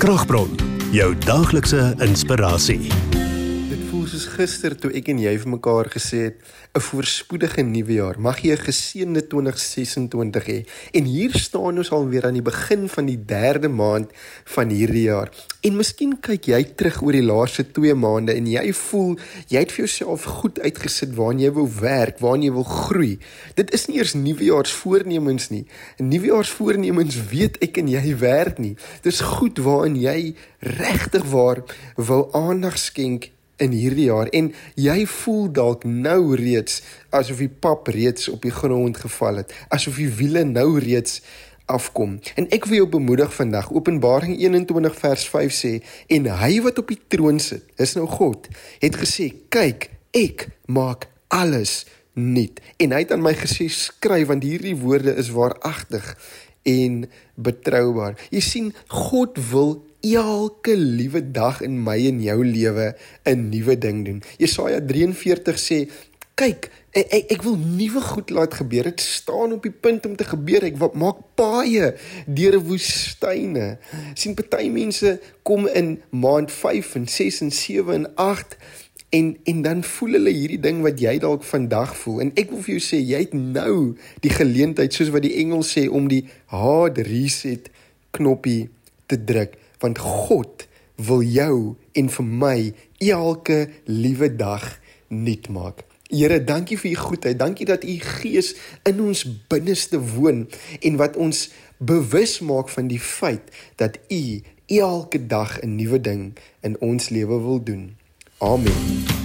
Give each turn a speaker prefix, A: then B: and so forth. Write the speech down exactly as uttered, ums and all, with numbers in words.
A: Kragbron, jou daaglikse inspirasie.
B: Dit voel soos gister toe ek en jy vir mekaar gesê het, 'n voorspoedige nuwe jaar, mag jy 'n geseënde twintig sesentwintig hê. En hier staan ons alweer aan die begin van die derde maand van hierdie jaar. En miskien kyk jy terug oor die laaste twee maande en jy voel, jy het vir jouself goed uitgesit waarin jy wil werk, waarin jy wil groei. Dit is nie eers nuwejaarsvoornemens nie. Nuwejaarsvoornemens weet ek en jy werk nie. Dit is goed waarin jy regtig waar wil aandag skenk in hierdie jaar, en jy voel dalk nou reeds asof die pap reeds op die grond geval het, asof die wiele nou reeds afkom. En ek wil jou bemoedig vandag. Openbaring eenentwintig vers vyf sê, en hy wat op die troon sit, is nou God, het gesê, kyk, ek maak alles nuut. En hy het aan my gesê, skryf, want hierdie woorde is waaragtig en betroubaar. Jy sien, God wil elke liewe dag in my en jou lewe 'n nuwe ding doen. Jesaja drie en veertig sê, kyk, ek, ek, ek wil nuwe goed laat gebeur. Dit staan op die punt om te gebeur. Ek wat maak paaie deur woestyne. Sien, party mense kom in maand vyf en ses en sewe en agt en en dan voel hulle hierdie ding wat jy dalk vandag voel. En ek wil vir jou sê, jy het nou die geleentheid, soos wat die Engels sê, om die hard reset knoppie te druk. Want God wil jou en vir my elke liewe dag nuut maak. Here, dankie vir u goedheid, dankie dat u Gees in ons binneste woon en wat ons bewus maak van die feit dat u elke dag 'n nuwe ding in ons lewe wil doen. Amen.